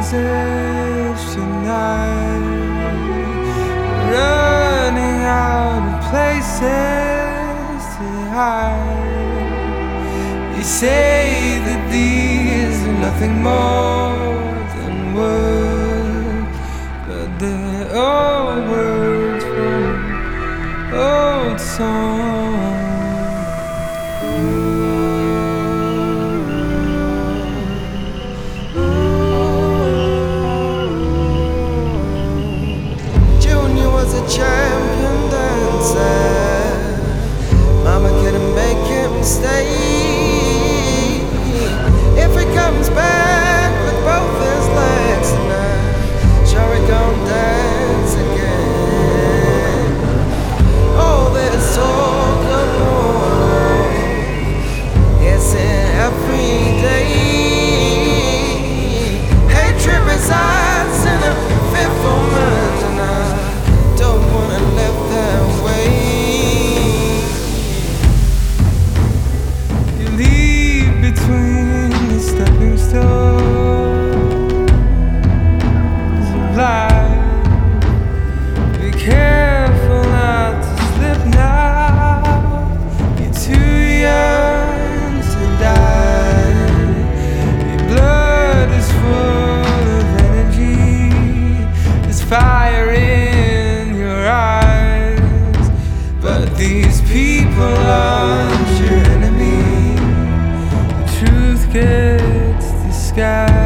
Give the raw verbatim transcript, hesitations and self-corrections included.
edge tonight, running out of places to hide. You say that these are nothing more than words, but they're all words from old songs. Champion dancer, mama couldn't make him stay. If he comes back with both his legs tonight, sure he gon' dance again. Oh, this all come on, it's in every day. Hatred resides in a fearful mind, and I don't wanna live that way. You leave between the stepping stones of life. Be careful not to slip now. You're too young to die. Your blood is full of energy. There's fire in eyes, but these people aren't your enemy. The truth gets disguised.